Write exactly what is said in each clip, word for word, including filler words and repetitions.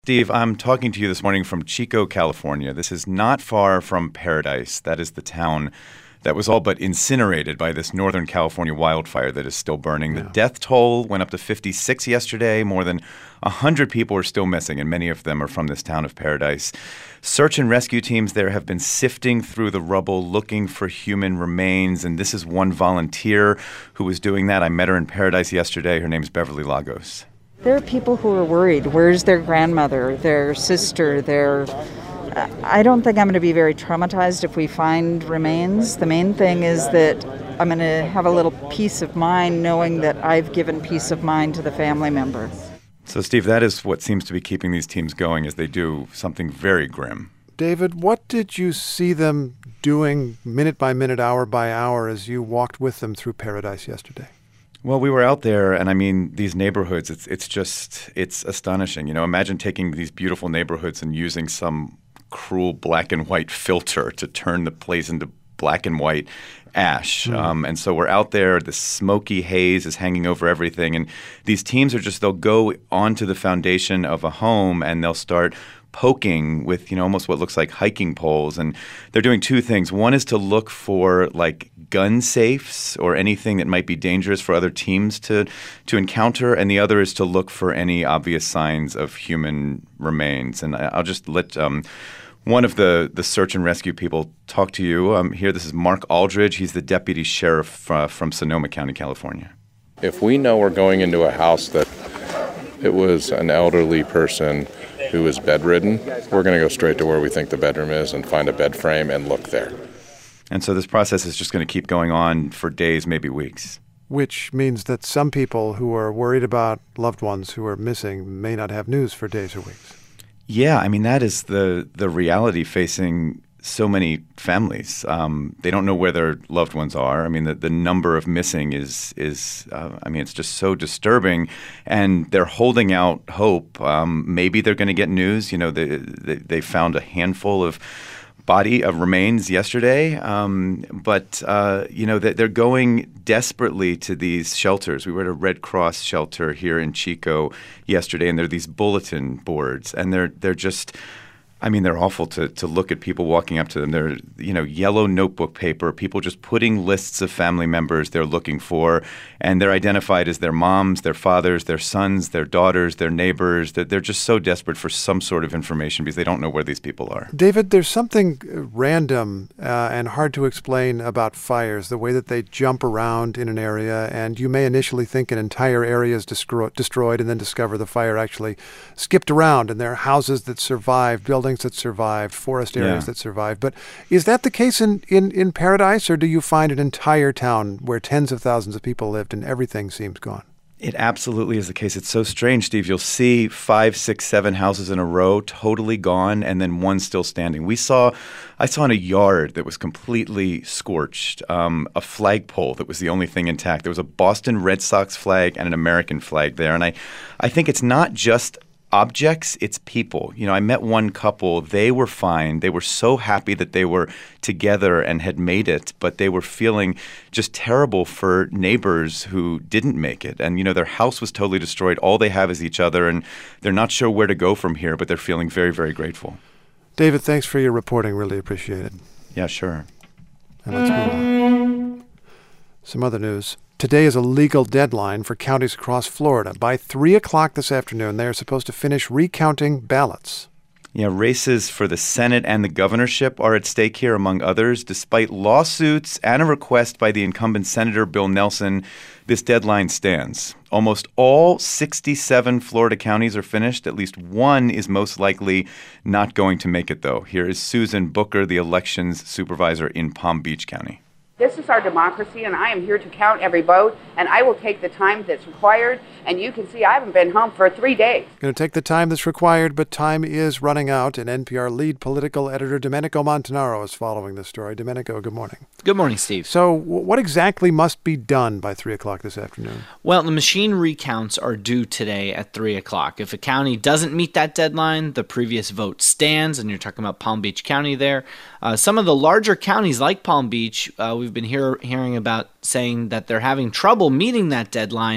Steve, I'm talking to you this morning from Chico, California. This is not far from Paradise. That is the town that was all but incinerated by this Northern California wildfire that is still burning. Yeah. The death toll went up to fifty-six yesterday. More than one hundred people are still missing, and many of them are from this town of Paradise. Search and rescue teams there have been sifting through the rubble looking for human remains, and this is one volunteer who was doing that. I met her in Paradise yesterday. Her name's Beverly Lagos. There are people who are worried. Where's their grandmother, their sister, their... I don't think I'm going to be very traumatized if we find remains. The main thing is that I'm going to have a little peace of mind knowing that I've given peace of mind to the family member. So, Steve, that is what seems to be keeping these teams going as they do something very grim. David, what did you see them doing minute by minute, hour by hour as you walked with them through Paradise yesterday? Well, we were out there, and I mean, these neighborhoods, it's it's just, it's astonishing. You know, imagine taking these beautiful neighborhoods and using some cruel black and white filter to turn the place into black and white ash. Mm. Um, and so we're out there, the smoky haze is hanging over everything, and these teams are just, they'll go onto the foundation of a home and they'll start poking with, you know, almost what looks like hiking poles. And they're doing two things. One is to look for like gun safes or anything that might be dangerous for other teams to to encounter. And the other is to look for any obvious signs of human remains. And I'll just let um, one of the, the search and rescue people talk to you. Um, here, this is Mark Aldridge. He's the deputy sheriff uh, from Sonoma County, California. If we know we're going into a house that it was an elderly person who is bedridden, we're going to go straight to where we think the bedroom is and find a bed frame and look there. And so this process is just going to keep going on for days, maybe weeks. Which means that some people who are worried about loved ones who are missing may not have news for days or weeks. Yeah, I mean, that is the the reality facing so many families. Um, they don't know where their loved ones are. I mean, the, the number of missing is, is uh, I mean, it's just so disturbing. And they're holding out hope. Um, maybe they're going to get news. You know, they, they, they found a handful of body of remains yesterday. Um, but, uh, you know, they're going desperately to these shelters. We were at a Red Cross shelter here in Chico yesterday, and there are these bulletin boards. And they're they're just... I mean, they're awful to, to look at people walking up to them. They're, you know, yellow notebook paper, people just putting lists of family members they're looking for, and they're identified as their moms, their fathers, their sons, their daughters, their neighbors. That they're just so desperate for some sort of information because they don't know where these people are. David, there's something random uh, and hard to explain about fires, the way that they jump around in an area, and you may initially think an entire area is descro- destroyed and then discover the fire actually skipped around, and there are houses that survived, buildings that survived, forest areas yeah. that survived. But is that the case in, in, in Paradise, or do you find an entire town where tens of thousands of people lived and everything seems gone? It absolutely is the case. It's so strange, Steve. You'll see five, six, seven houses in a row totally gone and then one still standing. We saw, I saw in a yard that was completely scorched, um, a flagpole that was the only thing intact. There was a Boston Red Sox flag and an American flag there. And I, I think it's not just objects, it's people. You know, I met one couple. They were fine. They were so happy that they were together and had made it, but they were feeling just terrible for neighbors who didn't make it. And, you know, their house was totally destroyed. All they have is each other, and they're not sure where to go from here, but they're feeling very, very grateful. David, thanks for your reporting. Really appreciate it. Yeah, sure. And let's move on. Some other news. Today is a legal deadline for counties across Florida. By three o'clock this afternoon, they are supposed to finish recounting ballots. Yeah, races for the Senate and the governorship are at stake here, among others. Despite lawsuits and a request by the incumbent Senator Bill Nelson, this deadline stands. Almost all sixty-seven Florida counties are finished. At least one is most likely not going to make it, though. Here is Susan Booker, the elections supervisor in Palm Beach County. This is our democracy, and I am here to count every vote, and I will take the time that's required. And you can see I haven't been home for three days. Going to take the time that's required, but time is running out. And N P R lead political editor Domenico Montanaro is following this story. Domenico, good morning. Good morning, Steve. So what exactly must be done by three o'clock this afternoon? Well, the machine recounts are due today at three o'clock. If a county doesn't meet that deadline, the previous vote stands, and you're talking about Palm Beach County there. Uh, some of the larger counties like Palm Beach, uh, we've been hear- hearing about saying that they're having trouble meeting that deadline.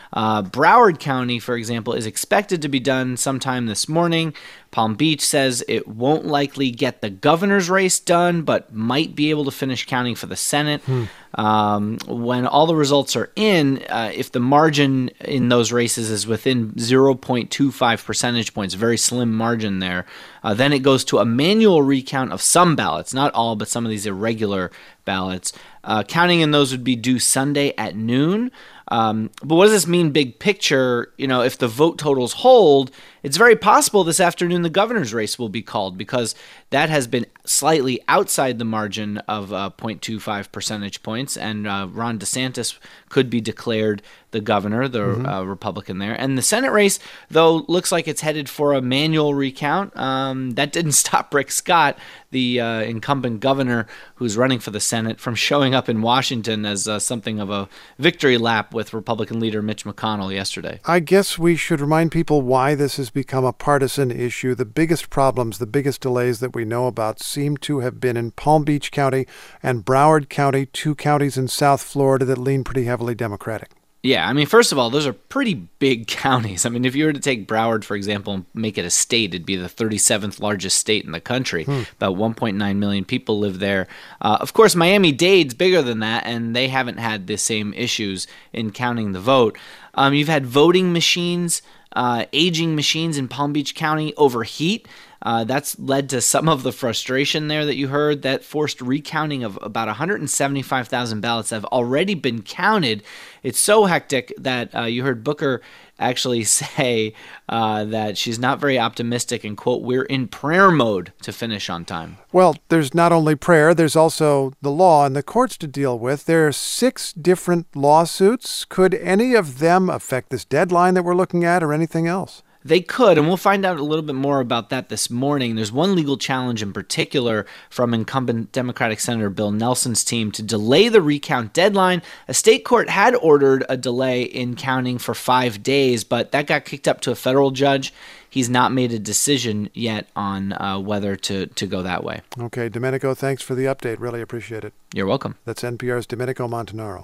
Uh, Broward County, for example, is expected to be done sometime this morning. Palm Beach says it won't likely get the governor's race done, but might be able to finish counting for the Senate. Hmm. Um, when all the results are in, uh, if the margin in those races is within zero point two five percentage points, very slim margin there, uh, then it goes to a manual recount of some ballots, not all, but some of these irregular ballots. Uh, counting in those would be due Sunday at noon. Um, but what does this mean big picture? You know, if the vote totals hold, it's very possible this afternoon the governor's race will be called, because that has been slightly outside the margin of uh, zero point two five percentage points, and uh, Ron DeSantis could be declared the governor, the mm-hmm. uh, Republican there. And the Senate race, though, looks like it's headed for a manual recount. Um, that didn't stop Rick Scott, the uh, incumbent governor who's running for the Senate, from showing up in Washington as uh, something of a victory lap with Republican leader Mitch McConnell yesterday. I guess we should remind people why this has become a partisan issue. The biggest problems, the biggest delays that we know about seem to have been in Palm Beach County and Broward County, two counties in South Florida that lean pretty heavily Democratic. Yeah, I mean, first of all, those are pretty big counties. I mean, if you were to take Broward, for example, and make it a state, it'd be the thirty-seventh largest state in the country. Hmm. About one point nine million people live there. Uh, of course, Miami-Dade's bigger than that, and they haven't had the same issues in counting the vote. Um, you've had voting machines, uh, aging machines in Palm Beach County overheat. Uh, that's led to some of the frustration there that you heard. That forced recounting of about one hundred seventy-five thousand ballots that have already been counted. It's so hectic that uh, you heard Booker actually say uh, that she's not very optimistic and, quote, we're in prayer mode to finish on time. Well, there's not only prayer, there's also the law and the courts to deal with. There are six different lawsuits. Could any of them affect this deadline that we're looking at, or anything else? They could, and we'll find out a little bit more about that this morning. There's one legal challenge in particular from incumbent Democratic Senator Bill Nelson's team to delay the recount deadline. A state court had ordered a delay in counting for five days, but that got kicked up to a federal judge. He's not made a decision yet on uh, whether to, to go that way. Okay, Domenico, thanks for the update. Really appreciate it. You're welcome. That's N P R's Domenico Montanaro.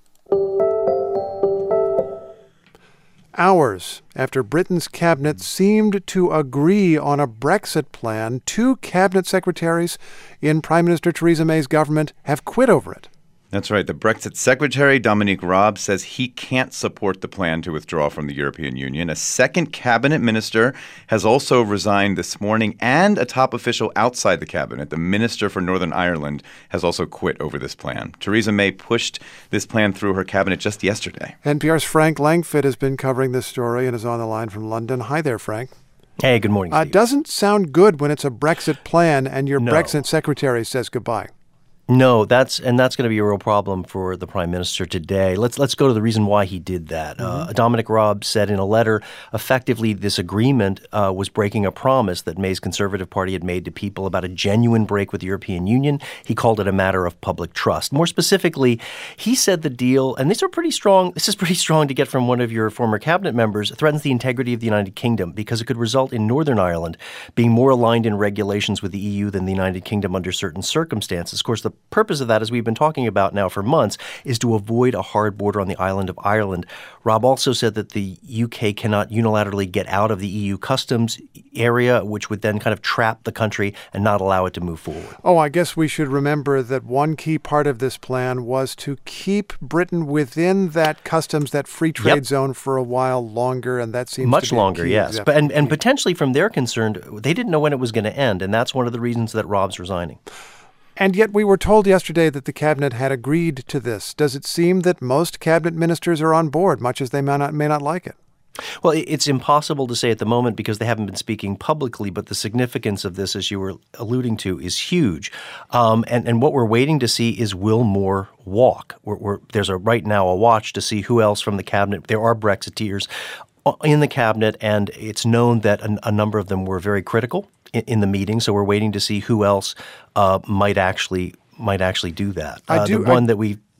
Hours after Britain's cabinet seemed to agree on a Brexit plan, two cabinet secretaries in Prime Minister Theresa May's government have quit over it. That's right. The Brexit Secretary, Dominic Raab, says he can't support the plan to withdraw from the European Union. A second cabinet minister has also resigned this morning, and a top official outside the cabinet, the Minister for Northern Ireland, has also quit over this plan. Theresa May pushed this plan through her cabinet just yesterday. N P R's Frank Langfitt has been covering this story and is on the line from London. Hi there, Frank. Hey, good morning, Steve. Uh, doesn't sound good when it's a Brexit plan and your no. Brexit secretary says goodbye. No, that's and that's going to be a real problem for the Prime Minister today. Let's let's go to the reason why he did that. Mm-hmm. Uh, Dominic Raab said in a letter, effectively, this agreement uh, was breaking a promise that May's Conservative Party had made to people about a genuine break with the European Union. He called it a matter of public trust. More specifically, he said the deal, and these are pretty strong. This is pretty strong to get from one of your former cabinet members. Threatens the integrity of the United Kingdom because it could result in Northern Ireland being more aligned in regulations with the E U than the United Kingdom under certain circumstances. Of course, the purpose of that, as we've been talking about now for months, is to avoid a hard border on the island of Ireland. Raab also said that the U K cannot unilaterally get out of the E U customs area, which would then kind of trap the country and not allow it to move forward. Oh, I guess we should remember that one key part of this plan was to keep Britain within that customs, that free trade yep. zone for a while longer, and that seems much to be longer, yes. But and, and potentially from their concern, they didn't know when it was going to end, and that's one of the reasons that Raab's resigning. And yet we were told yesterday that the cabinet had agreed to this. Does it seem that most cabinet ministers are on board, much as they may not, may not like it? Well, it's impossible to say at the moment because they haven't been speaking publicly, but the significance of this, as you were alluding to, is huge. Um, and, and what we're waiting to see is will Moore walk? We're, we're, there's a right now a watch to see who else from the cabinet. There are Brexiteers in the cabinet, and it's known that a, a number of them were very critical in, in the meeting. So we're waiting to see who else uh, might actually might actually do that. I uh, do, the one I, that we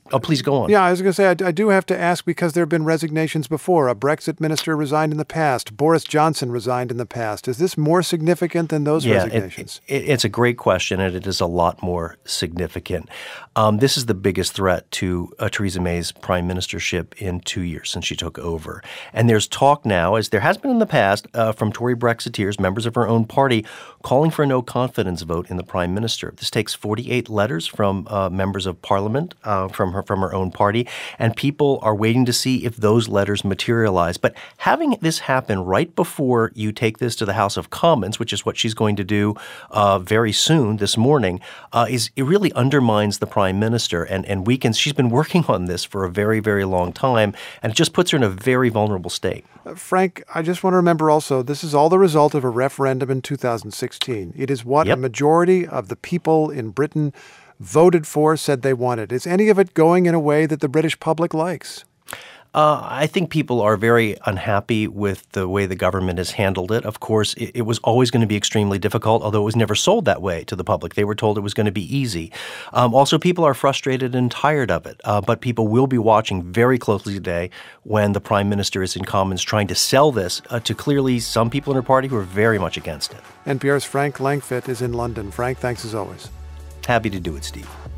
Oh, please go on. Yeah, I was going to say, I, I do have to ask because there have been resignations before. A Brexit minister resigned in the past. Boris Johnson resigned in the past. Is this more significant than those yeah, resignations? It, it, it's a great question, and it is a lot more significant. Um, this is the biggest threat to uh, Theresa May's prime ministership in two years since she took over. And there's talk now, as there has been in the past, uh, from Tory Brexiteers, members of her own party, calling for a no-confidence vote in the prime minister. This takes forty-eight letters from uh, members of parliament, uh, from her from her own party, and people are waiting to see if those letters materialize. But having this happen right before you take this to the House of Commons, which is what she's going to do uh, very soon this morning, uh, is it really undermines the prime minister and, and weakens. She's been working on this for a very, very long time, and it just puts her in a very vulnerable state. Uh, Frank, I just want to remember also, this is all the result of a referendum in two thousand sixteen. It is what Yep. a majority of the people in Britain voted for, said they wanted. Is any of it going in a way that the British public likes? Uh, I think people are very unhappy with the way the government has handled it. Of course, it, it was always going to be extremely difficult, although it was never sold that way to the public. They were told it was going to be easy. Um, also, people are frustrated and tired of it. Uh, but people will be watching very closely today when the prime minister is in Commons trying to sell this uh, to clearly some people in her party who are very much against it. N P R's Frank Langfitt is in London. Frank, thanks as always. Happy to do it, Steve.